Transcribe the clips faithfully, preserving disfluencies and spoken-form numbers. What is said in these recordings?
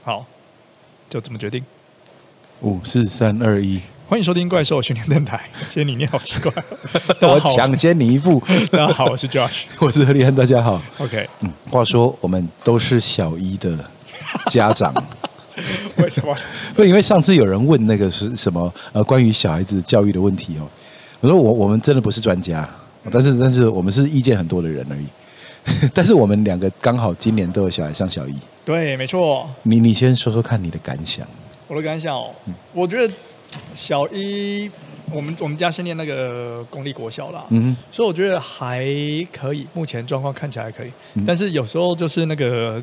好，就这么决定。 五四三二一， 欢迎收听怪兽训练电台。今天你念好奇怪， 我抢先你一步。 大家好，我是 Josh， 我是何立安，大家好。 OK， 嗯，话说我们都是小一的家长。 为什么？ 不，因为上次有人问那个是什么呃，关于小孩子教育的问题哦。我说我我们真的不是专家，但是但是我们是意见很多的人而已。但是我们两个刚好今年都有小孩上小一。 对，没错。 你你先说说看你的感想。 我的感想哦，嗯、我觉得小一我们我们家是念那个公立国小啦，嗯，所以我觉得还可以，目前状况看起来还可以，嗯、但是有时候就是那个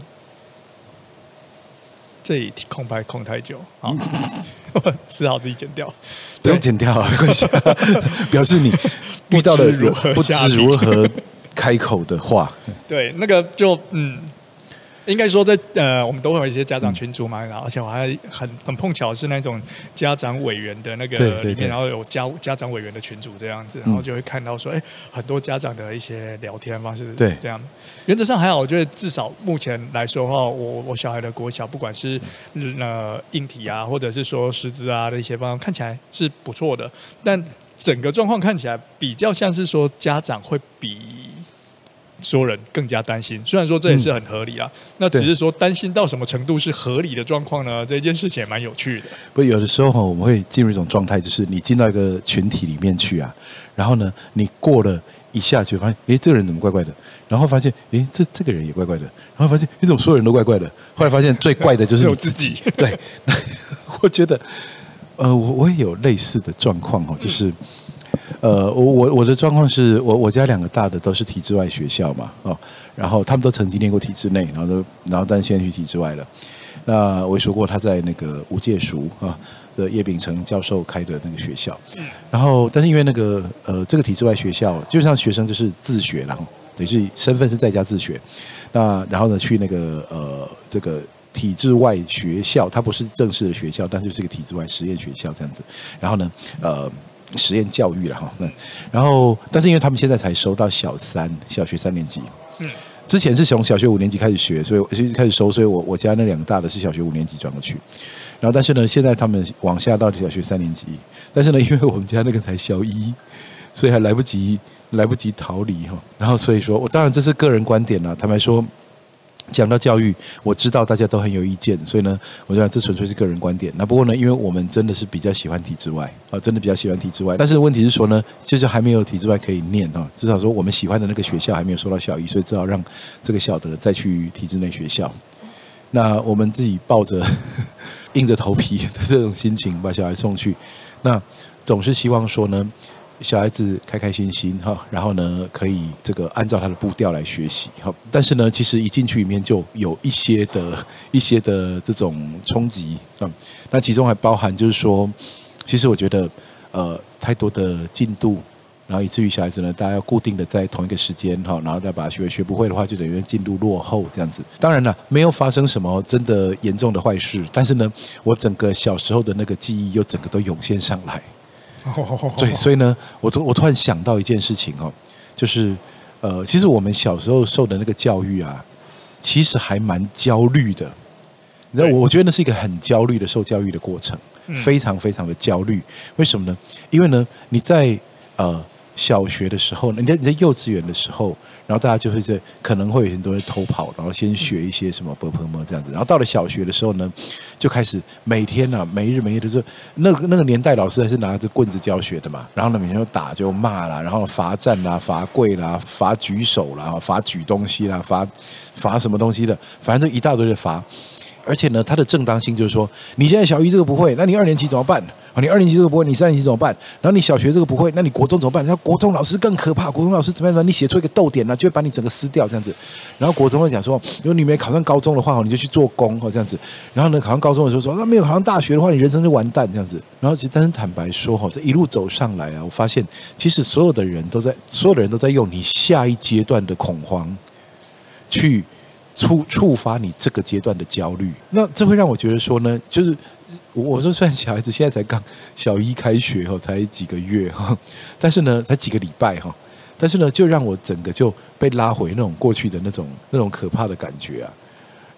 这里空拍空太久啊，嗯、只好自己剪掉， 不用剪掉啊，没关系，表示你遇到了如何不知如何开口的话， 对，那个就嗯。应该说在，在呃，我们都会有一些家长群组嘛，然后而且我还很很碰巧是那种家长委员的那个里面，对对对，然后有家家长委员的群组这样子，然后就会看到说，哎、欸，很多家长的一些聊天方式， 对， 这样。原则上还好，我觉得至少目前来说的话，我我小孩的国小，不管是呃硬体啊，或者是说师资啊的一些方面，看起来是不错的，但整个状况看起来比较像是说家长会比所有人更加担心，虽然说这也是很合理啊，嗯、那只是说担心到什么程度是合理的状况呢？这件事情也蛮有趣的。 不，有的时候我们会进入一种状态，就是你进到一个群体里面去啊，然后呢，你过了一下就发现，哎，这个人怎么怪怪的？然后发现，哎，这这个人也怪怪的。然后发现，你怎么所有人都怪怪的？后来发现最怪的就是你自己。对，我觉得，呃，我我也有类似的状况哦，就是。嗯呃，我我我的状况是我我家两个大的都是体制外学校嘛，哦，然后他们都曾经念过体制内，然后都然后但是现在去体制外了。那我也说过他在那个无界塾啊的叶秉成教授开的那个学校，然后但是因为那个呃这个体制外学校，基本上学生就是自学啦，等于是身份是在家自学。那然后呢去那个呃这个体制外学校，它不是正式的学校，但就是一个体制外实验学校这样子。然后呢呃。实验教育了哈，然后但是因为他们现在才收到小三，小学三年级，嗯，之前是从小学五年级开始学，所以开始收，所以我我家那两个大的是小学五年级转过去，然后但是呢，现在他们往下到小学三年级，但是呢，因为我们家那个才小一，所以还来不及来不及逃离哈，然后所以说我当然这是个人观点啦，坦白说。讲到教育，我知道大家都很有意见，所以呢，我觉得这纯粹是个人观点。那不过呢，因为我们真的是比较喜欢体制外啊，真的比较喜欢体制外。但是问题是说呢，就是还没有体制外可以念啊，至少说我们喜欢的那个学校还没有收到小一，所以只好让这个小的再去体制内学校。那我们自己抱着硬着头皮的这种心情把小孩送去，那总是希望说呢。小孩子开开心心哈，然后呢，可以这个按照他的步调来学习哈。但是呢，其实一进去里面就有一些的一些的这种冲击啊。那其中还包含就是说，其实我觉得呃太多的进度，然后以至于小孩子呢，大家要固定的在同一个时间哈，然后再把它学学不会的话，就等于进度落后这样子。当然了，没有发生什么真的严重的坏事，但是呢，我整个小时候的那个记忆又整个都涌现上来。对，所以呢，我我突然想到一件事情哦，就是呃，其实我们小时候受的那个教育啊，其实还蛮焦虑的。你知道，我觉得那是一个很焦虑的受教育的过程，非常非常的焦虑。为什么呢？因为呢，你在呃小学的时候，你在你在幼稚园的时候，然后大家就会在可能会有很多人偷跑，然后先学一些什么 ㄅ ㄆ 这样子，然后到了小学的时候呢，就开始每天啊，没日没夜的时候，那那个年代老师还是拿着棍子教学的嘛，然后呢每天就打就骂啦，然后罚站啦、罚跪啦、罚举手啦、罚举东西啦、罚罚什么东西的，反正就一大堆的罚。而且呢，它的正当性就是说，你现在小一这个不会，那你二年级怎么办？你二年级这个不会，你三年级怎么办？然后你小学这个不会，那你国中怎么办？然后国中老师更可怕，国中老师怎么样？你写出一个逗点呢，就会把你整个撕掉这样子。然后国中会讲说，如果你没考上高中的话，你就去做工这样子。然后呢，考上高中的时候说，那没有考上大学的话，你人生就完蛋这样子。然后其实，但是坦白说哈，这一路走上来啊，我发现其实所有的人都在，所有的人都在用你下一阶段的恐慌去。触触发你这个阶段的焦虑，那这会让我觉得说呢，就是我说虽然小孩子现在才刚小一开学哈，才几个月哈，但是呢才几个礼拜哈，但是呢就让我整个就被拉回那种过去的那种那种可怕的感觉啊。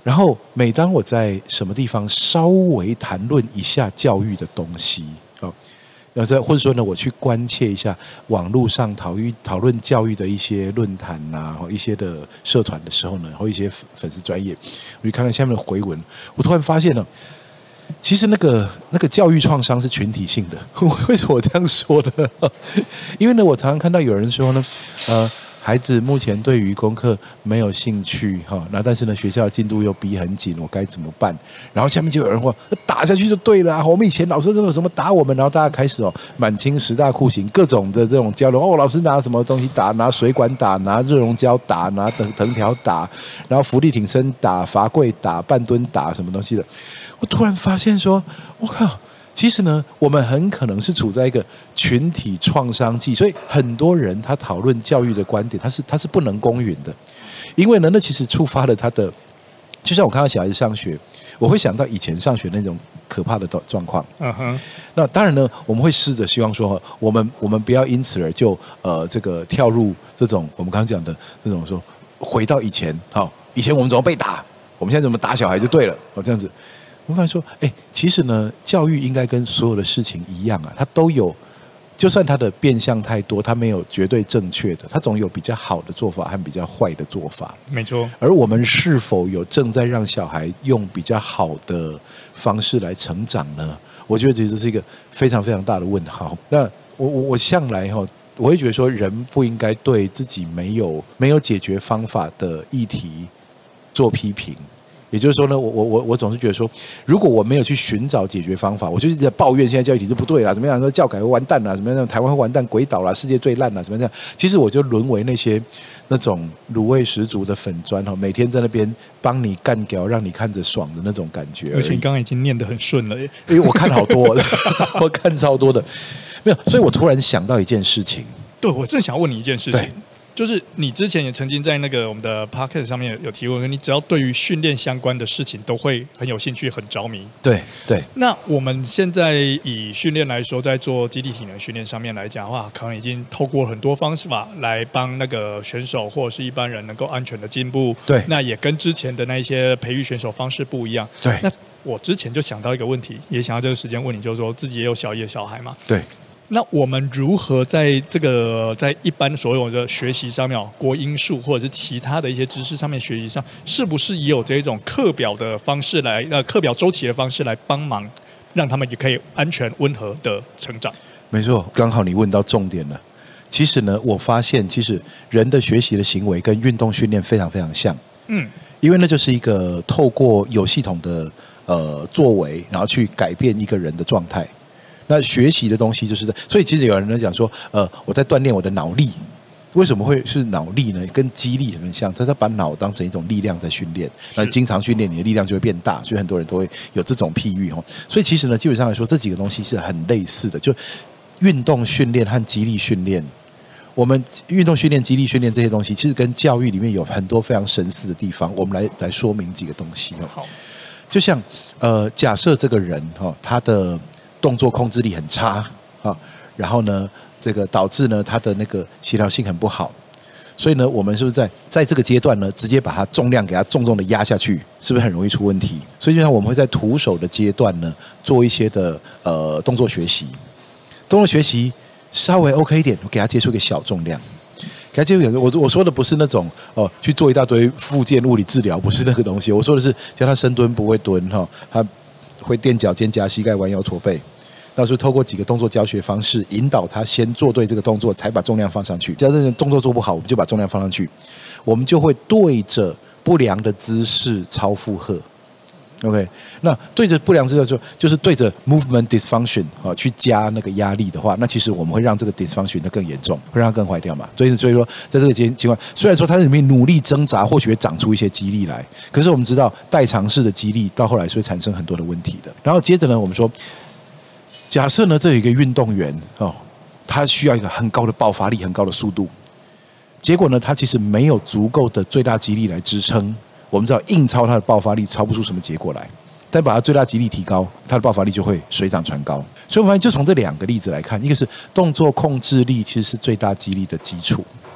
然后每当我在什么地方稍微谈论一下教育的东西哦，或者说呢，我去关切一下网络上讨论讨论教育的一些论坛啊，一些的社团的时候呢，或一些粉丝专业，我就看到下面的回文，我突然发现了，其实那个那个教育创伤是群体性的。为什么我这样说呢？因为呢，我常常看到有人说呢，呃。孩子目前对于功课没有兴趣哈，那但是呢学校的进度又逼很紧，我该怎么办？然后下面就有人说打下去就对了啊！我们以前老师这种什么打我们，然后大家开始哦满清十大酷刑，各种的这种交流哦，老师拿什么东西打，拿水管打，拿热熔胶打，拿藤藤条打，然后伏地挺身打，罚跪打，半蹲打，什么东西的。我突然发现说，我靠！其实呢，我们很可能是处在一个群体创伤期，所以很多人他讨论教育的观点，他是他是不能公允的，因为呢，那其实触发了他的，就像我看到小孩子上学，我会想到以前上学那种可怕的状况。嗯哼。那当然呢，我们会试着希望说，我们我们不要因此而就呃这个跳入这种我们刚刚讲的这种说回到以前，好，以前我们怎么被打，我们现在怎么打小孩就对了，哦这样子。我发现说，哎，其实呢，教育应该跟所有的事情一样啊，它都有，就算它的变相太多，它没有绝对正确的，它总有比较好的做法和比较坏的做法。 没错。而我们是否有正在让小孩用比较好的方式来成长呢？我觉得其实这是一个非常非常大的问号。那我我我向来哈，我会觉得说，人不应该对自己没有没有解决方法的议题做批评。也就是说呢，我我我我总是觉得说，如果我没有去寻找解决方法，我就一直在抱怨现在教育体制不对啦，怎么样说教改会完蛋啦，怎么样台湾会完蛋、鬼岛啦，世界最烂啦，怎么样？其实我就沦为那些那种卤味十足的粉砖哈，每天在那边帮你干掉，让你看着爽的那种感觉。 而且你刚刚已经念得很顺了耶， 因为我看好多，我看超多的，没有，所以我突然想到一件事情。 对，我正想问你一件事情。就是你之前也曾经在那个我们的 podcast 上面有提过，你只要对于训练相关的事情都会很有兴趣、很着迷。 对对。 那我们现在以训练来说，在做基地体能训练上面来讲的话，可能已经透过很多方式法来帮那个选手或者是一般人能够安全的进步。 对。 那也跟之前的那一些培育选手方式不一样。 对。 那我之前就想到一个问题，也想要这个时间问你，就是说自己也有小一的小孩嘛。 对。 那我们如何在这个在一般所有的学习上面，国英数或者是其他的一些知识上面学习上，是不是也有这种课表的方式来呃课表周期的方式来帮忙，让他们也可以安全温和的成长？ 没错，刚好你问到重点了。其实呢，我发现其实人的学习的行为跟运动训练非常非常像。嗯，因为那就是一个透过有系统的呃作为，然后去改变一个人的状态。那学习的东西就是在，所以其实有人在讲说，呃，我在锻炼我的脑力，为什么会是脑力呢？跟肌力很像，他在把脑当成一种力量在训练，那经常训练，你的力量就会变大，所以很多人都会有这种譬喻哦。所以其实呢，基本上来说，这几个东西是很类似的，就运动训练和肌力训练。我们运动训练、肌力训练这些东西，其实跟教育里面有很多非常神似的地方。我们来来说明几个东西哦。好，就像呃，假设这个人哈、哦，他的动作控制力很差啊，然后呢，这个导致呢他的那个协调性很不好，所以呢，我们是不是在在这个阶段呢，直接把它重量给它重重的压下去，是不是很容易出问题？所以就像我们会在徒手的阶段呢，做一些的呃动作学习，动作学习稍微 OK 一点，我给他接触一个小重量。给他接触，我我说的不是那种哦去做一大堆复健物理治疗，不是那个东西。我说的是教他深蹲不会蹲哈，他会垫脚尖、夹膝盖、弯腰、驼背。那是透过几个动作教学方式，引导他先做对这个动作，才把重量放上去。假设动作做不好，我们就把重量放上去，我们就会对着不良的姿势超负荷。OK， 那对着不良姿势就就是对着 movement dysfunction 啊去加那个压力的话，那其实我们会让这个 dysfunction 的更严重，会让它更坏掉嘛。所以所以说，在这个情况，虽然说它里面努力挣扎，或许会长出一些肌力来，可是我们知道代偿式的肌力到后来是会产生很多的问题的。然后接着呢，我们说，假设呢这有一个运动员哦，他需要一个很高的爆发力、很高的速度，结果呢，他其实没有足够的最大肌力来支撑。我们知道硬超它的爆发力超不出什么结果来，但把它最大肌力提高，它的爆发力就会水涨船高。所以我们发现就从这两个例子来看，一个是动作控制力其实是最大肌力的基础，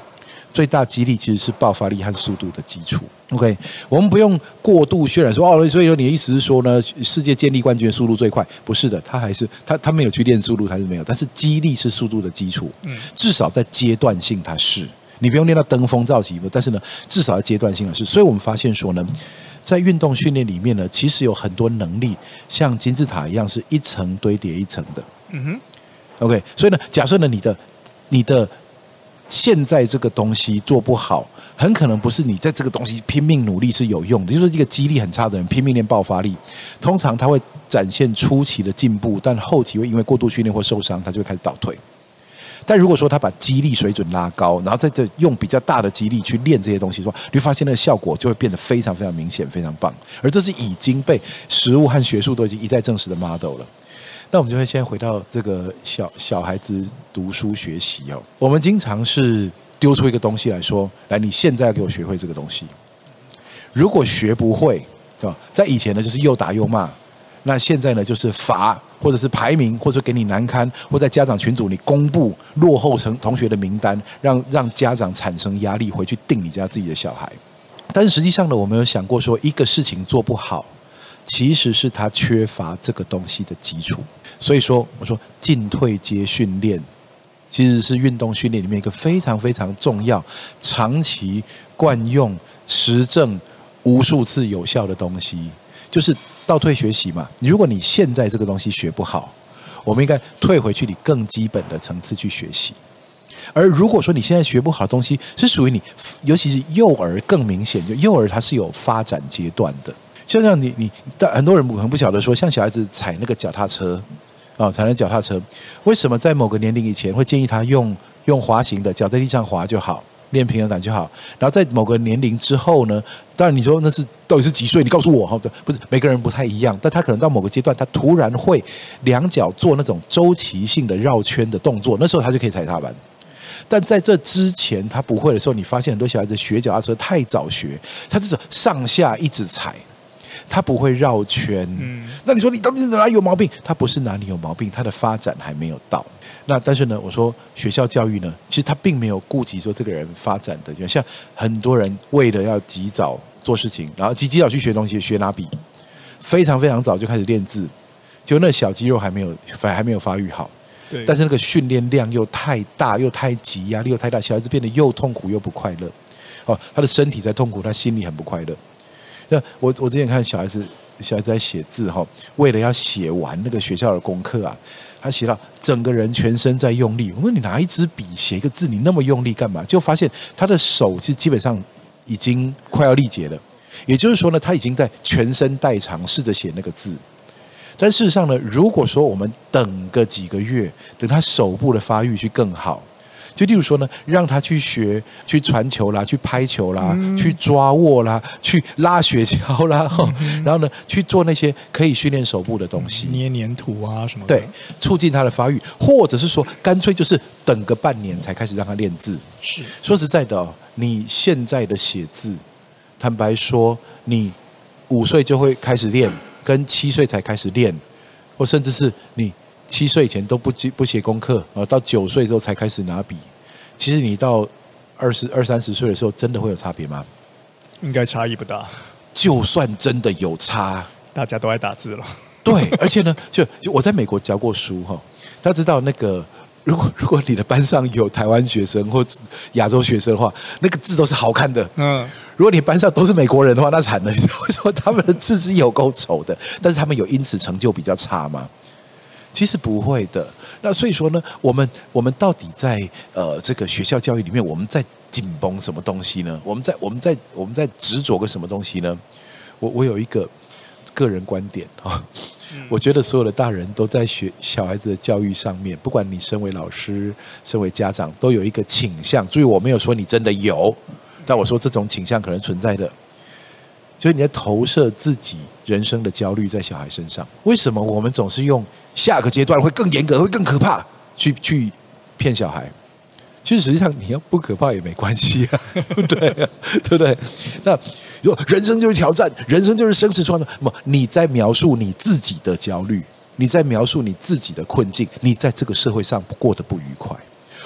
最大激励其实是爆发力和速度的基础。OK， 我们不用过度渲染说哦，所以你的意思是说呢，世界建立冠军的速度最快？不是的，他还是他他没有去练速度，他是没有，但是激励是速度的基础，嗯，至少在阶段性它是，你不用练到登峰造极，但是呢，至少在阶段性的是。所以我们发现说呢，在运动训练里面呢，其实有很多能力像金字塔一样，是一层堆叠一层的。嗯哼 ，OK， 所以呢，假设呢，你的你的现在这个东西做不好，很可能不是你在这个东西拼命努力是有用的。就是一个肌力很差的人拼命练爆发力，通常他会展现初期的进步，但后期会因为过度训练或受伤，他就会开始倒退。但如果说他把肌力水准拉高，然后在这用比较大的肌力去练这些东西的话，你会发现那个效果就会变得非常非常明显，非常棒。而这是已经被实务和学术都已经一再证实的 model 了。那我们就会先回到这个小小孩子读书学习哦。我们经常是丢出一个东西来说，来，你现在要给我学会这个东西。如果学不会，对吧？在以前呢，就是又打又骂。那现在呢，就是罚，或者是排名，或者给你难堪，或在家长群组你公布落后成同学的名单，让让家长产生压力，回去定你家自己的小孩。但是实际上呢，我们有想过说，一个事情做不好，其实是他缺乏这个东西的基础。所以说，我说进退阶训练，其实是运动训练里面一个非常非常重要、长期惯用、实证无数次有效的东西，就是倒退学习嘛。如果你现在这个东西学不好，我们应该退回去你更基本的层次去学习。而如果说你现在学不好的东西是属于你，尤其是幼儿更明显，就幼儿它是有发展阶段的。就像你你很多人可能不晓得说，像小孩子踩那个脚踏车啊、哦，踩那脚踏车，为什么在某个年龄以前会建议他用用滑行的，脚在地上滑就好，练平衡感就好。然后在某个年龄之后呢，当然你说那是到底是几岁？你告诉我哈，不是每个人不太一样，但他可能到某个阶段，他突然会两脚做那种周期性的绕圈的动作，那时候他就可以踩踏板。但在这之前他不会的时候，你发现很多小孩子学脚踏车太早学，他就是上下一直踩。他不会绕圈、嗯，那你说你到底是哪里有毛病？他不是哪里有毛病，他的发展还没有到。那但是呢，我说学校教育呢，其实他并没有顾及说这个人发展的，就像很多人为了要及早做事情，然后及及早去学东西，学拿笔，非常非常早就开始练字，结果那小肌肉还没有还没有发育好。对，但是那个训练量又太大，又太急，压力又太大，小孩子变得又痛苦又不快乐。哦，他的身体在痛苦，他心里很不快乐。那我我之前看小孩子小孩子在写字哈，为了要写完那个学校的功课啊，他写到整个人全身在用力。我说你拿一支笔写一个字，你那么用力干嘛？就发现他的手是基本上已经快要力竭了。也就是说呢，他已经在全身代偿试着写那个字。但事实上呢，如果说我们等个几个月，等他手部的发育去更好。就例如说呢，让他去学去传球啦，去拍球啦、嗯、去抓握啦，去拉雪橇啦、嗯、然后呢去做那些可以训练手部的东西， 捏黏土啊什么的， 对，促进他的发育。或者是说干脆就是等个半年才开始让他练字。 是， 说实在的、哦、你现在的写字，坦白说你五岁就会开始练，跟七岁才开始练，或甚至是你七岁以前都不不写功课，到九岁之后才开始拿笔。其实你到二十二三十岁的时候，真的会有差别吗？ 应该差异不大。 就算真的有差， 大家都爱打字了。 对，而且呢，就就我在美国教过书哈，大家知道那个，如果如果你的班上有台湾学生或亚洲学生的话，那个字都是好看的。嗯。如果你班上都是美国人的话，那惨了。你知道说他们的字是有够丑的，但是他们有因此成就比较差吗？其实不会的。那所以说呢，我们我们到底在呃这个学校教育里面，我们在紧绷什么东西呢？我们在我们在我们在执着个什么东西呢？我我有一个个人观点啊，我觉得所有的大人都在学小孩子的教育上面，不管你身为老师、身为家长，都有一个倾向。注意，我没有说你真的有，但我说这种倾向可能存在的。就是你在投射自己人生的焦虑在小孩身上。为什么我们总是用下个阶段会更严格、会更可怕去去骗小孩？其实实际上你要不可怕也没关系啊，对不对？对不对？那如果人生就是挑战，人生就是生死存亡，那么你在描述你自己的焦虑，你在描述你自己的困境，你在这个社会上过得不愉快。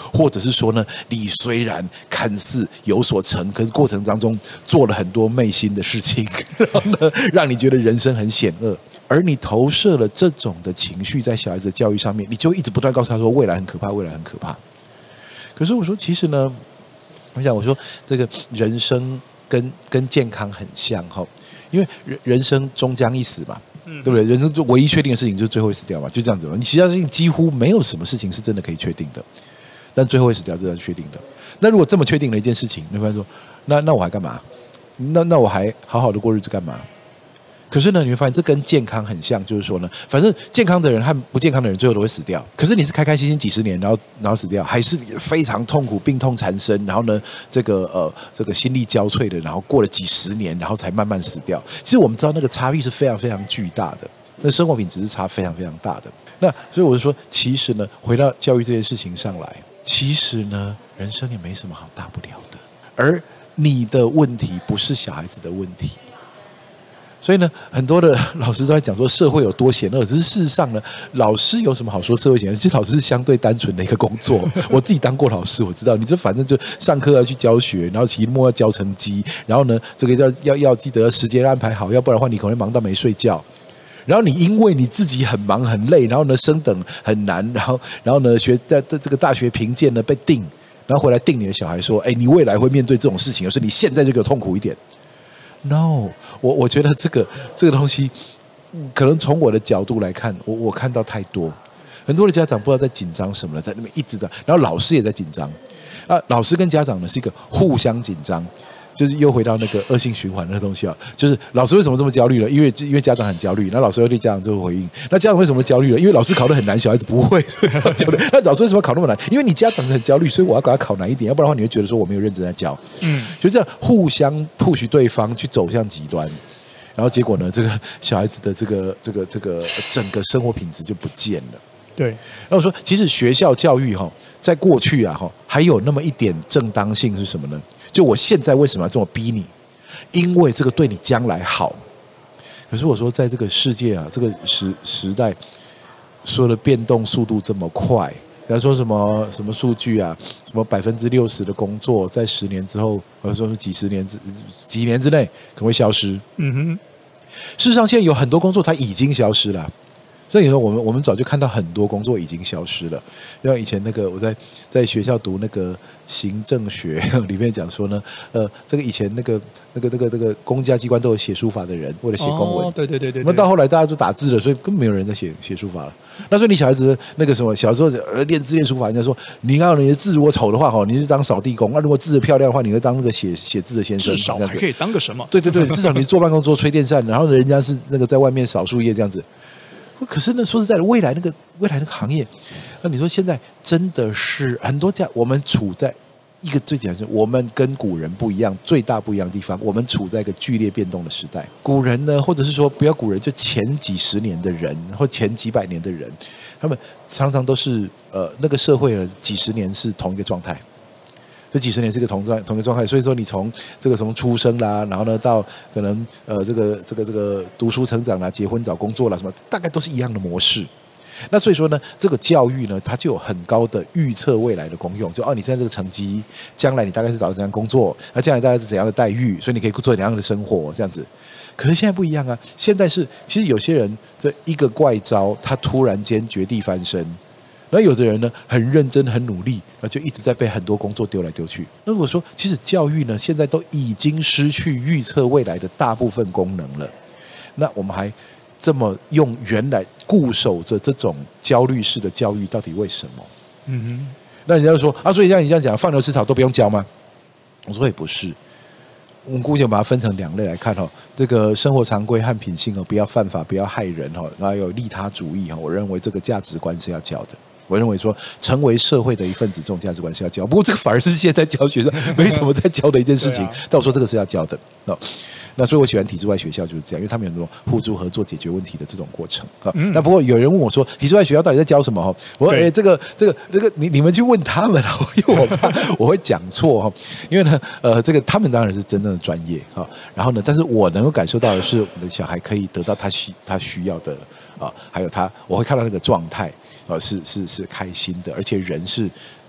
或者是说呢，你虽然看似有所成，可是过程当中做了很多昧心的事情，然后呢，让你觉得人生很险恶，而你投射了这种的情绪在小孩子的教育上面，你就一直不断告诉他说未来很可怕，未来很可怕。可是我说，其实呢，我想我说这个人生跟跟健康很像哈，因为人人生终将一死嘛。对不对？人生就唯一确定的事情就是最后会死掉嘛，就这样子嘛。你其他事情几乎没有什么事情是真的可以确定的，但最后会死掉这是确定的。那如果这么确定的一件事情，你会说，那那我还干嘛？那那我还好好的过日子干嘛？可是呢，你会发现这跟健康很像，就是说呢，反正健康的人和不健康的人最后都会死掉。可是你是开开心心几十年，然后然后死掉，还是非常痛苦、病痛缠身，然后呢，这个呃这个心力交瘁的，然后过了几十年，然后才慢慢死掉。其实我们知道那个差异是非常非常巨大的，那生活品质是差非常非常大的。那所以我就说，其实呢，回到教育这件事情上来，其实呢，人生也没什么好大不了的。而你的问题不是小孩子的问题。所以呢，很多的老师都在讲说社会有多险恶，只是事实上呢，老师有什么好说社会险恶？其实老师是相对单纯的一个工作。我自己当过老师，我知道，你这反正就上课要去教学，然后期末要交成绩，然后呢，这个要要要记得时间安排好，要不然的话你可能忙到没睡觉。然后你因为你自己很忙很累，然后呢升等很难，然后然后呢学在这个大学评鉴呢被定，然后回来定你的小孩说，哎，你未来会面对这种事情，而是你现在就给我痛苦一点。No， 我我觉得这个这个东西，可能从我的角度来看，我我看到太多，很多的家长不知道在紧张什么了，在那边一直的，然后老师也在紧张啊，老师跟家长呢是一个互相紧张。就是又回到那个恶性循环那个东西啊，就是老师为什么这么焦虑了？因为因为家长很焦虑，那老师又对家长做回应。那家长为什么焦虑了？因为老师考得很难，小孩子不会，所以焦虑。那老师为什么考那么难？因为你家长很焦虑，所以我要给他考难一点，要不然的话你会觉得说我没有认真在教。嗯，就这样互相 push 对方去走向极端，然后结果呢，这个小孩子的这个这个这个整个生活品质就不见了。 对， 那我说，其实学校教育哈，在过去啊哈，还有那么一点正当性是什么呢？就我现在为什么要这么逼你？因为这个对你将来好。可是我说，在这个世界啊，这个时时代，所有的变动速度这么快，比方说什么什么数据啊，什么百分之六十的工作在十年之后，或者说是几十年之几年之内可能会消失。嗯哼，事实上，现在有很多工作它已经消失了。所以说，我们我们早就看到很多工作已经消失了。像以前那个我在在学校读那个行政学里面讲说呢，呃，这个以前那个那个那个那个公家机关都有写书法的人，为了写公文。 哦，对对对对。 那到后来大家都打字了，所以根本没有人在写写书法了。那所以你小孩子那个什么，小时候练字练书法，人家说你看你的字如果丑的话，哈，你是当扫地工；那如果字漂亮的话，你会当那个写写字的先生。 至少还可以当个什么？ 对对对，至少你坐办公桌吹电扇，然后人家是那个在外面扫树叶这样子。可是呢，说实在的，未来那个未来那个行业，那你说现在真的是很多家，我们处在一个最简单是，我们跟古人不一样，最大不一样的地方，我们处在一个剧烈变动的时代。古人呢，或者是说不要古人，就前几十年的人或前几百年的人，他们常常都是呃那个社会呢，几十年是同一个状态。这几十年是一个同状同一个状态，所以说你从这个什么出生啦，然后呢到可能呃这个这个这个读书成长啦、结婚找工作啦什么，大概都是一样的模式。那所以说呢，这个教育呢，它就有很高的预测未来的功用。就哦，你现在这个成绩，将来你大概是找到怎样工作，那将来大概是怎样的待遇，所以你可以做怎样的生活，这样子。可是现在不一样啊，现在是其实有些人这一个怪招，他突然间绝地翻身。然后有的人呢很认真很努力，然后就一直在被很多工作丢来丢去。那如果说其实教育呢现在都已经失去预测未来的大部分功能了，那我们还这么用原来固守着这种焦虑式的教育，到底为什么？嗯哼，那人家就说啊，所以像你这样讲，放牛吃草都不用教吗？我说也不是。我们姑且把它分成两类来看哈，这个生活常规和品性哦，不要犯法，不要害人哈，然后有利他主义哈，我认为这个价值观是要教的。我认为说，成为社会的一份子，这种价值观是要教。不过这个反而是现在教学生没什么在教的一件事情。啊、但我说这个是要教的。哦，那所以我喜欢体制外学校就是这样，因为他们有那种互助合作解决问题的这种过程。啊、嗯，那不过有人问我说，体制外学校到底在教什么？哈，我说，哎，这个这个这个，你你们去问他们啊，因为我怕我会讲错哈。因为呢，呃，这个他们当然是真正的专业哈。然后呢，但是我能够感受到的是，我的小孩可以得到他需他需要的啊，还有他，我会看到那个状态。呃，是是是开心的，而且人是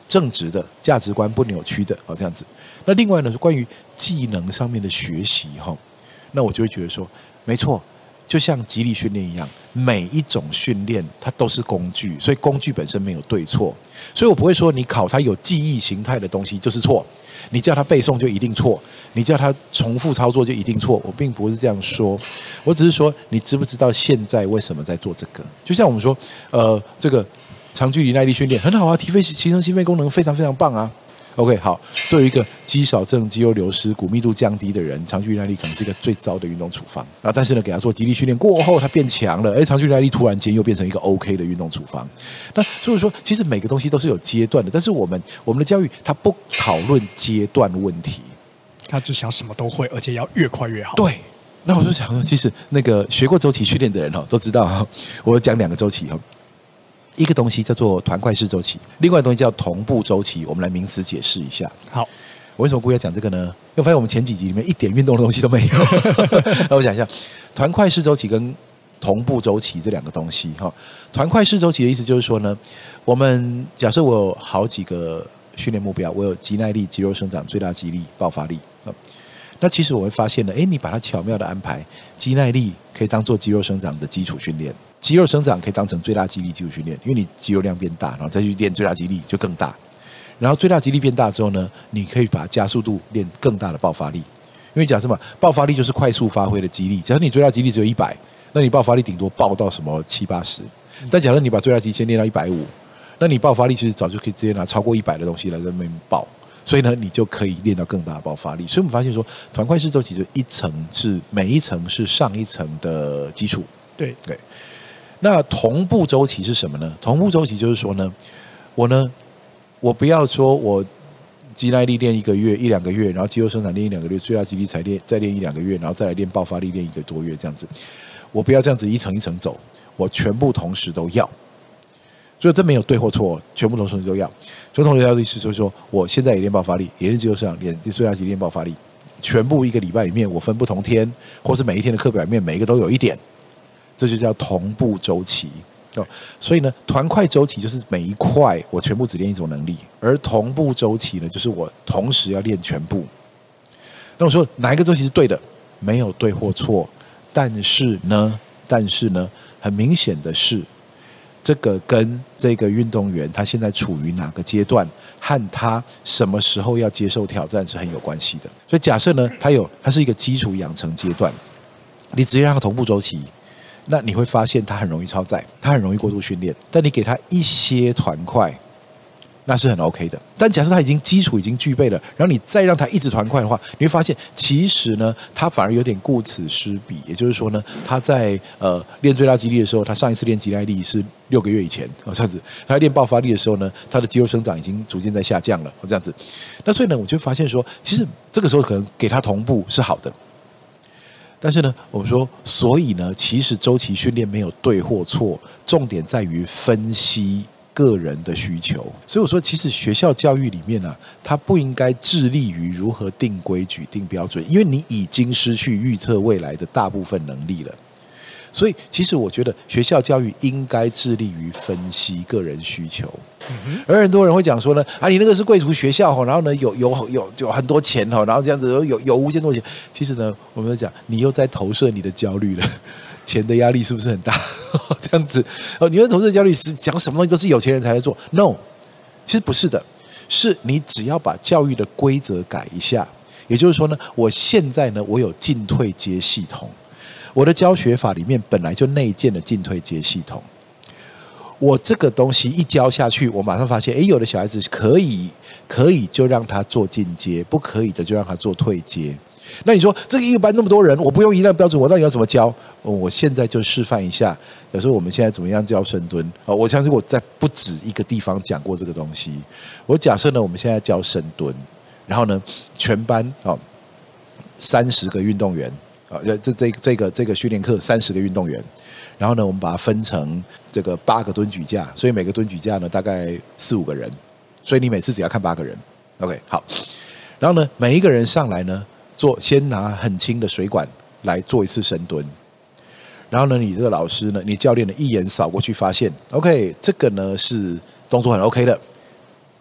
正直的，价值观不扭曲的，好这样子。那另外呢，是关于技能上面的学习哈，那我就会觉得说，没错，就像肌力训练一样，每一种训练它都是工具，所以工具本身没有对错，所以我不会说你考它有记忆形态的东西就是错，你叫它背诵就一定错，你叫它重复操作就一定错，我并不是这样说，我只是说你知不知道现在为什么在做这个？就像我们说，呃，这个长距离耐力训练很好啊，提飞提升心肺功能非常非常棒啊。OK， 好，对于一个肌少症、肌肉流失、骨密度降低的人，长距离耐力可能是一个最糟的运动处方。然后，但是呢，给他做肌力训练过后，他变强了，哎，长距离耐力突然间又变成一个 OK 的运动处方。那所以说，其实每个东西都是有阶段的，但是我们我们的教育它不讨论阶段问题， 他只想什么都会，而且要越快越好。 对。那我就想说，其实那个学过周期训练的人哈，都知道哈，我讲两个周期哈。一个东西叫做团块式周期，另外一个东西叫同步周期。我们来名词解释一下。 好， 我为什么故意要讲这个呢？因为我发现我们前几集里面一点运动的东西都没有。那我讲一下，团块式周期跟同步周期这两个东西哈。团块式周期的意思就是说呢，我们假设我有好几个训练目标，我有肌耐力、肌肉生长、最大肌力、爆发力。那其实我会发现呢，哎，你把它巧妙的安排，肌耐力可以当做肌肉生长的基础训练，肌肉生长可以当成最大肌力基础训练，因为你肌肉量变大，然后再去练最大肌力就更大。然后最大肌力变大之后呢，你可以把加速度练更大的爆发力，因为假设嘛，爆发力就是快速发挥的肌力。假设你最大肌力只有一百，那你爆发力顶多爆到什么七八十。但假设你把最大肌力先练到一百五，那你爆发力其实早就可以直接拿超过一百的东西来在那边爆。所以呢，你就可以练到更大的爆发力。所以我们发现说，团块式周期就一层是每一层是上一层的基础。 对对。那同步周期是什么呢？同步周期就是说呢，我呢，我不要说我肌耐力练一个月、一两个月，然后肌肉生长练一两个月，最大肌力才练再练一两个月，然后再来练爆发力练一个多月这样子。我不要这样子一层一层走，我全部同时都要。所以这没有对或错，全部同时都要。所以同时要的意思就是说，我现在也练爆发力，也练肌肉生长，练最大肌力练爆发力，全部一个礼拜里面我分不同天，或是每一天的课表里面每一个都有一点，这就叫同步周期。哦，所以呢，团块周期就是每一块我全部只练一种能力，而同步周期呢，就是我同时要练全部。那我说哪一个周期是对的？没有对或错，但是呢，但是呢，很明显的是。这个跟这个运动员他现在处于哪个阶段，和他什么时候要接受挑战是很有关系的。所以假设呢，他有他是一个基础养成阶段，你直接让他同步周期，那你会发现他很容易超载，他很容易过度训练。但你给他一些团块，那是很 OK 的。但假设他已经基础已经具备了，然后你再让他一直团块的话，你会发现其实呢，他反而有点顾此失彼。也就是说呢，他在呃练最大肌力的时候，他上一次练肌耐力是六个月以前，哦这样子；他练爆发力的时候呢，他的肌肉生长已经逐渐在下降了，哦这样子。那所以呢，我就发现说，其实这个时候可能给他同步是好的。但是呢，我们说，所以呢，其实周期训练没有对或错，重点在于分析个人的需求。所以我说，其实学校教育里面啊，它不应该致力于如何定规矩、定标准，因为你已经失去预测未来的大部分能力了。所以，其实我觉得学校教育应该致力于分析个人需求。嗯、而很多人会讲说呢，啊，你那个是贵族学校哈，然后呢有有有有很多钱哈，然后这样子有有无限多钱。其实呢，我们讲你又在投射你的焦虑了。钱的压力是不是很大？这样子哦，你的投资焦虑是讲什么东西都是有钱人才来做 ？No， 其实不是的，是你只要把教育的规则改一下。也就是说呢，我现在呢，我有进退阶系统，我的教学法里面本来就内建了进退阶系统。我这个东西一教下去，我马上发现，哎，有的小孩子可以可以就让他做进阶，不可以的就让他做退阶。那你说这个一班那么多人，我不用一样标准，我到底要怎么教？我现在就示范一下。有时候我们现在怎么样教深蹲？我相信我在不止一个地方讲过这个东西。我假设呢，我们现在教深蹲，然后呢，全班哦三十个运动员啊，这这这个这个训练课三十个运动员，然后呢，我们把它分成这个八个蹲举架，所以每个蹲举架呢大概四五个人，所以你每次只要看八个人。OK， 好，然后呢，每一个人上来呢。做先拿很轻的水管来做一次深蹲，然后呢，你这个老师呢，你教练呢一眼扫过去发现 ，OK， 这个呢是动作很 OK 的，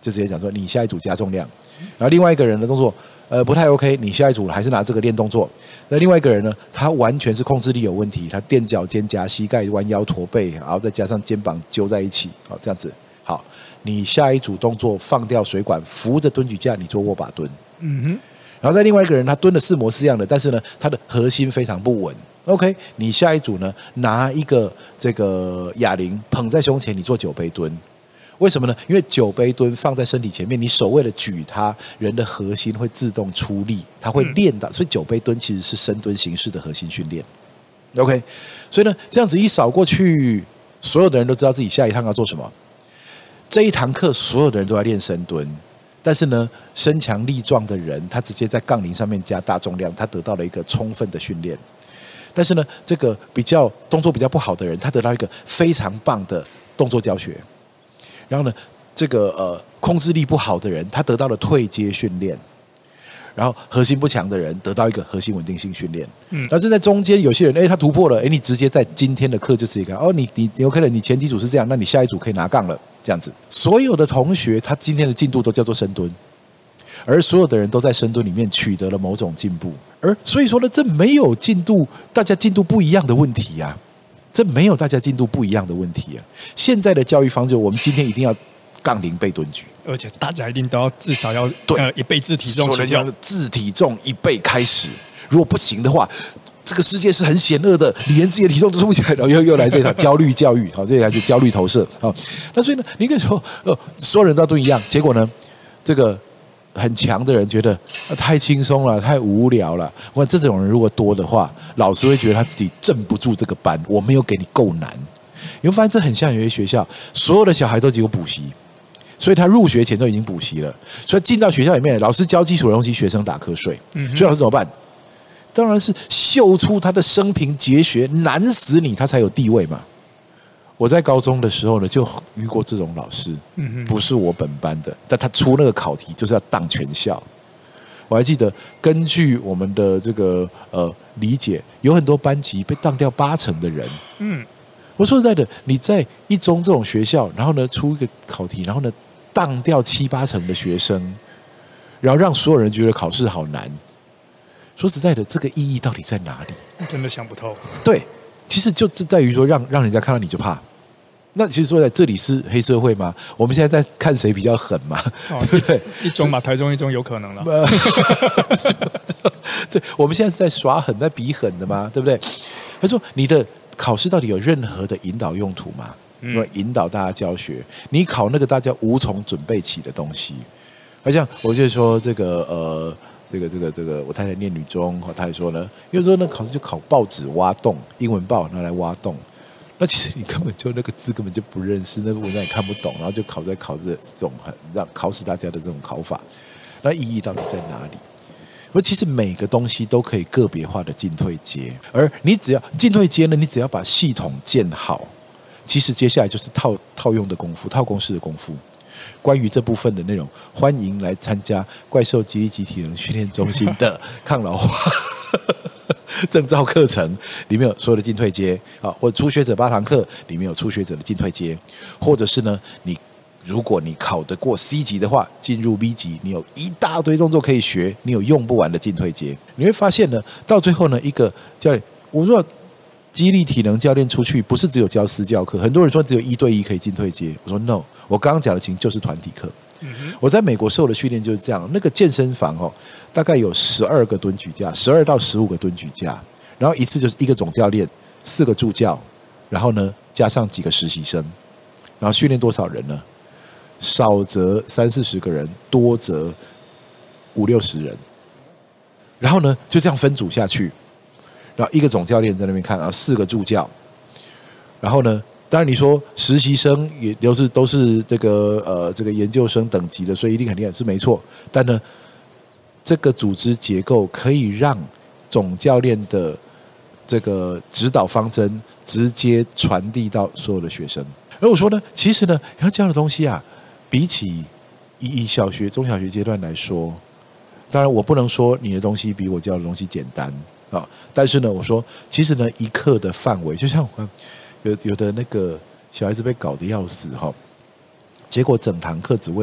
就直接讲说你下一组加重量，然后另外一个人的动作呃不太 OK， 你下一组还是拿这个练动作。那另外一个人呢，他完全是控制力有问题，他垫脚尖夹膝盖弯腰驼背，然后再加上肩膀揪在一起，好这样子。好，你下一组动作放掉水管，扶着蹲举架，你做握把蹲。 嗯哼。 然后在另外一个人，他蹲的是模是样的，但是呢，他的核心非常不稳。OK， 你下一组呢，拿一个这个哑铃捧在胸前，你做九杯蹲。为什么呢？因为九杯蹲放在身体前面，你手为了举它，人的核心会自动出力，它会练到，所以九杯蹲其实是深蹲形式的核心训练。OK， 所以呢，这样子一扫过去，所有的人都知道自己下一趟要做什么。这一堂课，所有的人都在练深蹲。但是呢，身强力壮的人，他直接在杠铃上面加大重量，他得到了一个充分的训练。但是呢，这个比较动作比较不好的人，他得到一个非常棒的动作教学。然后呢，这个呃控制力不好的人，他得到了退阶训练。然后核心不强的人得到一个核心稳定性训练。嗯，但是在中间有些人，哎，他突破了，哎，你直接在今天的课就直接看，哦，你你有可能你前几组是这样，那你下一组可以拿杠了。这样子，所有的同学他今天的进度都叫做深蹲，而所有的人都在深蹲里面取得了某种进步，而所以说呢，这没有进度，大家进度不一样的问题呀、啊，这没有大家进度不一样的问题啊。现在的教育方式，我们今天一定要杠铃背蹲举， 而且大家一定都要至少要对、 呃、一倍自体重起跳， 自体重一倍开始，如果不行的话。这个世界是很险恶的，你连自己的体重都撑不起来，然后又又来这场焦虑教育，好，这还是焦虑投射，好，那所以呢，你可以说，呃，所有人都都一样，结果呢，这个很强的人觉得、啊、太轻松了，太无聊了。我这种人如果多的话，老师会觉得他自己镇不住这个班，我没有给你够难。你会发现这很像有些学校，所有的小孩都只有补习，所以他入学前都已经补习了，所以进到学校里面，老师教基础的东西，学生打瞌睡，嗯、所以老师怎么办？当然是秀出他的生平绝学，难死你，他才有地位嘛。我在高中的时候呢，就遇过这种老师，不是我本班的，但他出那个考题就是要当全校。我还记得，根据我们的这个呃理解，有很多班级被当掉八成的人。嗯，我说实在的，你在一中这种学校，然后呢出一个考题，然后呢当掉七八成的学生，然后让所有人觉得考试好难。说实在的，这个意义到底在哪里？ 真的想不透。 对，其实就是在于说让让人家看到你就怕。那其实说在这里是黑社会吗？我们现在在看谁比较狠嘛，哦、对不对？ 一中嘛，台中一中有可能了。 对，我们现在是在耍狠，在比狠的嘛，对不对？他说你的考试到底有任何的引导用途吗？嗯、引导大家教学，你考那个大家无从准备起的东西，好像我就说这个呃。这个这个这个，我太太念女中，她还说呢，有时候呢考试就考报纸挖洞，英文报拿来挖洞，那其实你根本就那个字根本就不认识，那个文章也看不懂，然后就考在考这这种很让考死大家的这种考法，那意义到底在哪里？而其实每个东西都可以个别化的进退阶，而你只要进退阶呢，你只要把系统建好，其实接下来就是套套用的功夫，套公式的功夫。关于这部分的内容，欢迎来参加怪兽肌力及体能训练中心的抗老化证照课程，里面有所有的进退阶啊，或者初学者八堂课里面有初学者的进退阶，或者是呢，你如果你考得过 C 级的话，进入 B 级，你有一大堆动作可以学，你有用不完的进退阶，你会发现呢，到最后呢，一个教练，我说。肌力体能教练出去不是只有教私教课，很多人说只有一对一可以进退阶。我说 no， 我刚刚讲的情就是团体课。嗯、我在美国受的训练就是这样，那个健身房哦，大概有十二个蹲举架，十二到十五个蹲举架，然后一次就是一个总教练，四个助教，然后呢加上几个实习生，然后训练多少人呢？少则三四十个人，多则五六十人，然后呢就这样分组下去。然后一个总教练在那边看，然后四个助教，然后呢，当然你说实习生也都是都是这个呃这个研究生等级的，所以一定很厉害是没错。但呢，这个组织结构可以让总教练的这个指导方针直接传递到所有的学生。而我说呢，其实呢，要教的东西啊，比起以小学、中小学阶段来说，当然我不能说你的东西比我教的东西简单。啊，但是呢，我说，其实呢，一课的范围，就像我有有的那个小孩子被搞得要死哈，结果整堂课只为了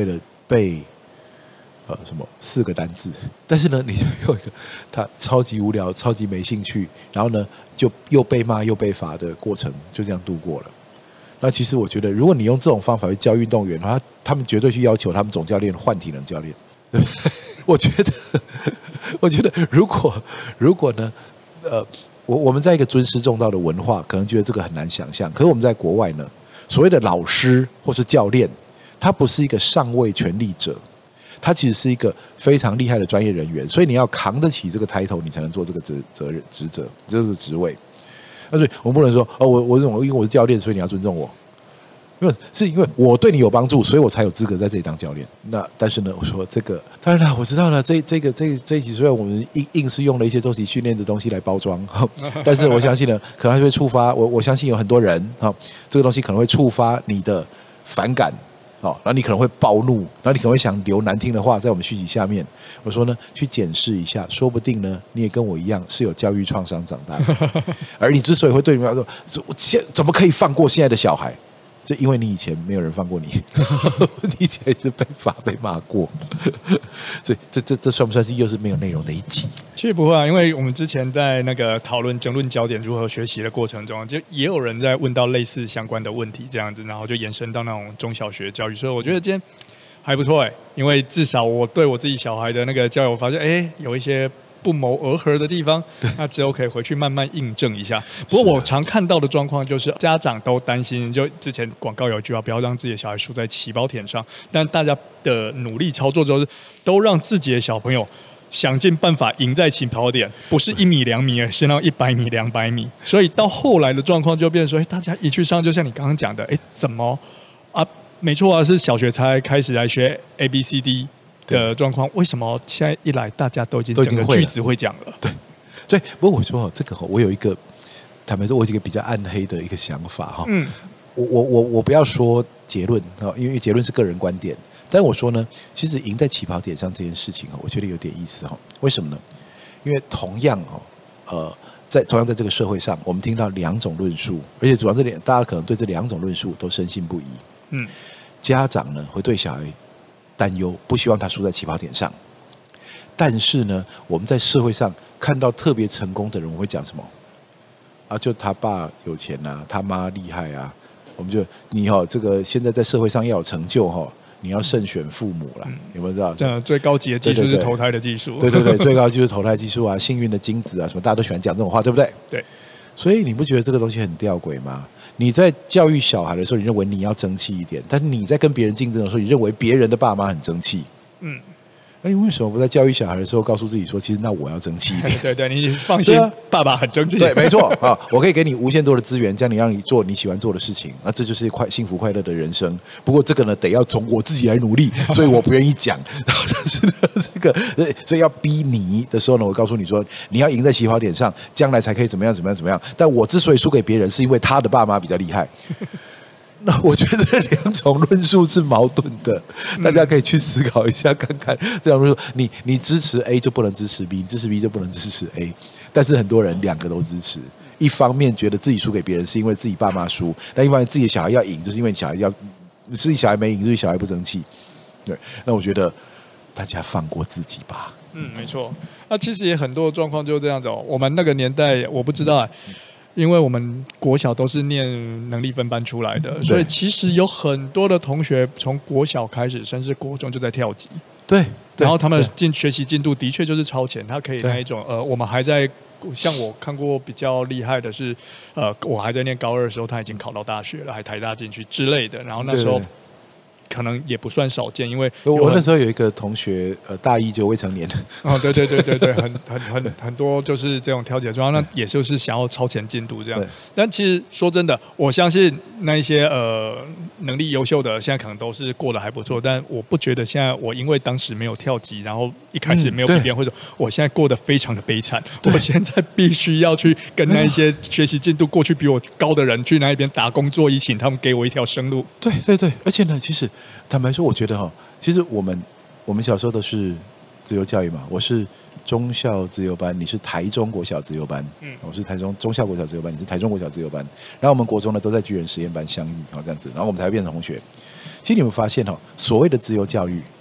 背呃什么四个单字，但是呢，你有一个他超级无聊、超级没兴趣，然后呢就又被骂又被罚的过程，就这样度过了。那其实我觉得，如果你用这种方法去教运动员的话，他们绝对去要求他们总教练换体能教练。对不对？我觉得，我觉得如果如果呢，呃，我我们在一个尊师重道的文化，可能觉得这个很难想象。可是我们在国外呢，所谓的老师或是教练，他不是一个上位权力者。他其实是一个非常厉害的专业人员，所以你要扛得起这个 title， 你才能做这个责责任职责，这是职位。那所以我们不能说哦，我我因为我是教练，所以你要尊重我，因为是因为我对你有帮助，所以我才有资格在这里当教练。那但是呢，我说这个当然了，我知道了，这这个这这一集虽然我们硬硬是用了一些周期训练的东西来包装，但是我相信呢，可能还是会触发我我相信有很多人哈，这个东西可能会触发你的反感。哦，然后你可能会暴怒，然后你可能会想留难听的话在我们续集下面。我说呢，去检视一下，说不定呢，你也跟我一样是有教育创伤长大的，而你之所以会对你们说，现怎么可以放过现在的小孩？是因为你以前没有人放过你，你以前是被罚被骂过，所以这这这算不算是又是没有内容的一集？ 其实不会啊，因为我们之前在那个讨论争论焦点如何学习的过程中，就也有人在问到类似相关的问题，这样子，然后就延伸到那种中小学教育，所以我觉得今天还不错哎，因为至少我对我自己小孩的那个教育，我发现哎有一些不谋而合的地方，那之后可以回去慢慢印证一下。不过我常看到的状况就是家长都担心，就之前广告有一句话，不要让自己的小孩输在起跑点上，但大家的努力操作之后，都让自己的小朋友想尽办法赢在起跑点，不是一米两米，而是那一百米、两百米。所以到后来的状况就变成说，哎，大家一去上，就像你刚刚讲的，哎，怎么啊？没错啊，是小学才开始来学 A B C D。的状况，为什么现在一来大家都已经整个句子会讲了？ 对，所以不过我说这个，我有一个坦白说，我有一个比较暗黑的一个想法哈。嗯，我我我我不要说结论啊，因为结论是个人观点。但我说呢，其实赢在起跑点上这件事情我觉得有点意思哈。为什么呢？因为同样哦，呃，在同样在这个社会上，我们听到两种论述，而且主要这两大家可能对这两种论述都深信不疑。嗯，家长呢会对小孩担忧，不希望他输在起跑点上。但是呢，我们在社会上看到特别成功的人，我会讲什么？啊，就他爸有钱啊，他妈厉害啊。我们就你哈、哦，这个现在在社会上要有成就哈、哦，你要慎选父母啦，嗯、有没有知道？ 这最高级的技术是投胎的技术。 对对对，最高级就是投胎技术啊，幸运的精子啊，什么大家都喜欢讲这种话，对不对？ 对。 所以你不觉得这个东西很吊诡吗？你在教育小孩的时候，你认为你要争气一点，但是你在跟别人竞争的时候，你认为别人的爸妈很争气。嗯，那你为什么不在教育小孩的时候告诉自己说，其实那我要争气一点？ 对对，你放心，啊、爸爸很争气。 对，没错啊，我可以给你无限多的资源，这样你让你做你喜欢做的事情，那这就是快幸福快乐的人生。不过这个呢，得要从我自己来努力，所以我不愿意讲。但是呢，这个所以要逼你的时候呢，我告诉你说，你要赢在起跑点上，将来才可以怎么样怎么样怎么样。但我之所以输给别人，是因为他的爸妈比较厉害。那我觉得两种论述是矛盾的，大家可以去思考一下看看。这样论述，你你支持 A 就不能支持 B， 你支持 B 就不能支持 A。但是很多人两个都支持，一方面觉得自己输给别人是因为自己爸妈输，但一方面自己的小孩要赢，就是因为小孩要自己小孩没赢，所以小孩不争气。对，那我觉得大家放过自己吧。 嗯，没错。那其实也很多状况就是这样子哦。我们那个年代，我不知道、欸。因为我们国小都是念能力分班出来的，所以其实有很多的同学从国小开始，甚至国中就在跳级。 对， 然后他们进学习进度的确就是超前，他可以那一种呃，我们还在像我看过比较厉害的是，呃，我还在念高二的时候，他已经考到大学了，还台大进去之类的。然后那时候。对对对可能也不算少见，因为我那时候有一个同学，呃，大一就未成年。 哦，对对对对对，很很很很多就是这种挑解状况，那也就是想要超前进度这样。但其实说真的，我相信那一些呃能力优秀的，现在可能都是过得还不错。但我不觉得现在我因为当时没有跳级，然后一开始没有比别人会说，我现在过得非常的悲惨。我现在必须要去跟那一些学习进度过去比我高的人去那一边打工做义，请他们给我一条生路。 对对对，而且呢，其实。坦白说，我觉得哈，其实我们我们小时候都是自由教育嘛。我是中校自由班，你是台中国小自由班。嗯，我是台中中校国小自由班，你是台中国小自由班。然后我们国中呢都在巨人实验班相遇，好这样子，然后我们才会变成同学。其实你们发现哈，所谓的自由教育，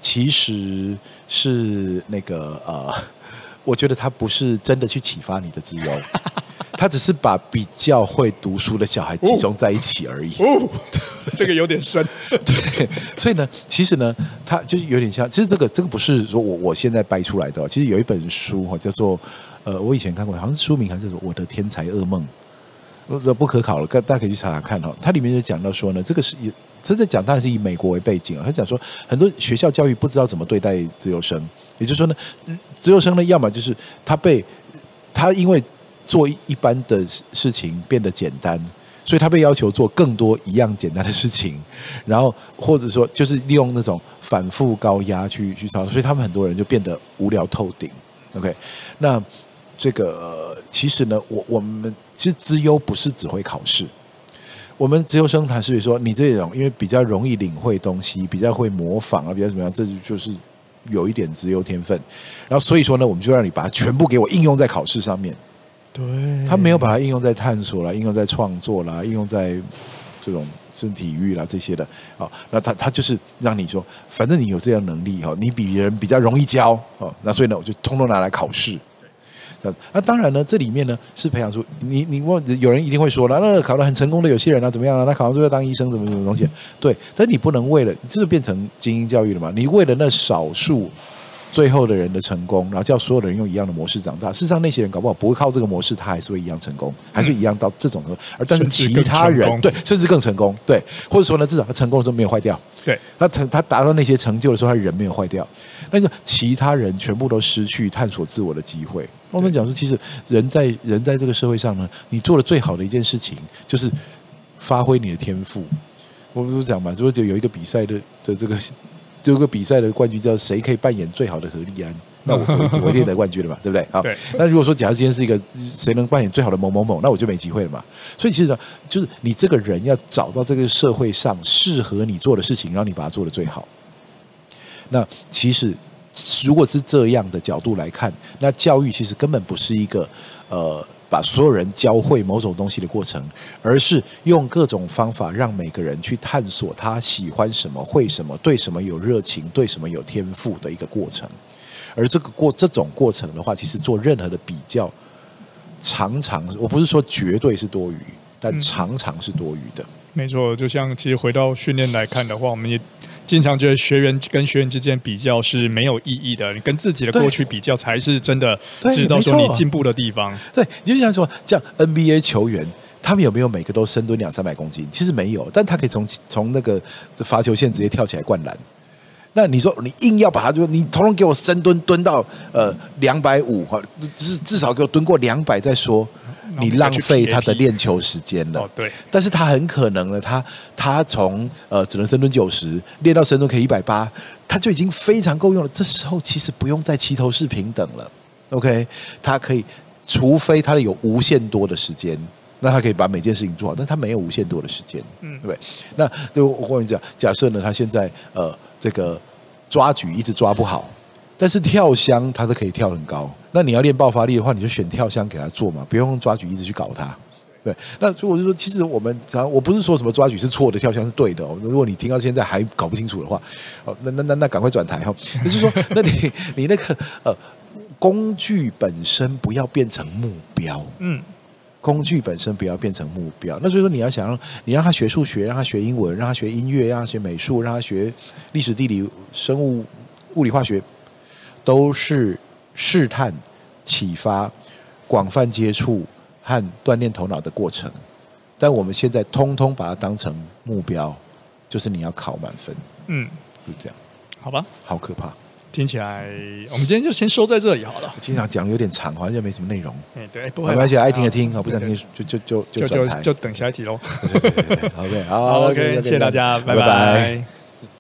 其实是那个呃，我觉得他不是真的去启发你的资优。他只是把比较会读书的小孩集中在一起而已。 哦，这个有点深。 对，所以呢，其实呢，他就是有点像，其实这个这个不是说我我现在掰出来的，其实有一本书哈，叫做呃，我以前看过，好像是书名还是《我的天才噩梦》，不可考了，大家可以去查查看哈。它里面就讲到说呢，这个是这在讲，当然是以美国为背景啊。他讲说，很多学校教育不知道怎么对待资优生，也就是说呢，资优生呢，要么就是他被他因为做一般的事情变得简单，所以他被要求做更多一样简单的事情，然后或者说就是利用那种反复高压去去操，所以他们很多人就变得无聊透顶。OK， 那这个、呃、其实呢，我我们其实资优不是只会考试，我们资优生谈是说你这种因为比较容易领会东西，比较会模仿啊，比较怎么样，这就是有一点资优天分。然后所以说呢，我们就让你把它全部给我应用在考试上面。 对， 他没有把它应用在探索啦，应用在创作啦，应用在这种身体育啦这些的。好，那他他就是让你说，反正你有这样能力哈，你比别人比较容易教哦，那所以呢，我就通通拿来考试。那当然呢，这里面呢是培养出你你问有人一定会说了，那考得很成功的有些人啊怎么样啊？那考上最后当医生怎么怎么东西？对，但你不能为了这就变成精英教育了嘛？你为了那少数最后的人的成功，然后叫所有的人用一样的模式长大。事实上，那些人搞不好不会靠这个模式，他还是会一样成功，还是一样到这种程度。而但是其他人对，甚至更成功，对，或者说呢，至少他成功的时候没有坏掉， 对， 他成他达到那些成就的时候，他人没有坏掉。那就其他人全部都失去探索自我的机会。我们讲说，其实人在人在这个社会上呢，你做的最好的一件事情就是发挥你的天赋。我不是讲嘛，说就有一个比赛的的这个。有个比赛的冠军叫谁可以扮演最好的何立安，那我我我一定得冠军了嘛，对不对？好，那如果说假如今天是一个谁能扮演最好的某某某，那我就没机会了嘛。所以其实就是你这个人要找到这个社会上适合你做的事情，然后你把它做得最好。那其实如果是这样的角度来看，那教育其实根本不是一个呃。把所有人教会某种东西的过程，而是用各种方法让每个人去探索他喜欢什么、会什么、对什么有热情、对什么有天赋的一个过程。而这个过这种过程的话，其实做任何的比较，常常我不是说绝对是多余，但常常是多余的。嗯、 没错，就像其实回到训练来看的话，我们也经常觉得学员跟学员之间比较是没有意义的，你跟自己的过去比较才是真的知道说你进步的地方。 对，你就像说，像 N B A 球员，他们有没有每个都深蹲两三百公斤？其实没有，但他可以从从那个罚球线直接跳起来灌篮。那你说你硬要把他就你统统给我深蹲蹲到呃两百五哈，至至少给我蹲过两百再说。你浪费他的练球时间了， 哦，对。 但是他很可能呢，他他从呃只能深蹲九十练到深蹲可以一百八，他就已经非常够用了。这时候其实不用再齐头式平等了 ，OK？ 他可以，除非他有无限多的时间，那他可以把每件事情做好，但他没有无限多的时间，嗯，对不对？那就我跟你讲，假设呢，他现在呃这个抓举一直抓不好。但是跳箱他都可以跳很高，那你要练爆发力的话，你就选跳箱给他做嘛，不用抓举一直去搞他。对，那所以我就说，其实我们常我不是说什么抓举是错的，跳箱是对的哦。如果你听到现在还搞不清楚的话，哦，那那那那赶快转台哈。就是说，那你你那个呃工具本身不要变成目标，嗯，工具本身不要变成目标。那所以说，你要想让你让他学数学，让他学英文，让他学音乐，让他学美术，让他学历史、地理、生物、物理、化学。都是试探、启发、广泛接触和锻炼头脑的过程，但我们现在通通把它当成目标，就是你要考满分。嗯，就这样。 好吧， 好可怕。 听起来，我们今天就先收在这里好了。 经常讲的有点长，好像没什么内容。 哎，对，不会， 没关系，爱听的听，不想听就就就就就就等下一题喽。 OK， 好 ，OK， 谢谢大家，拜拜。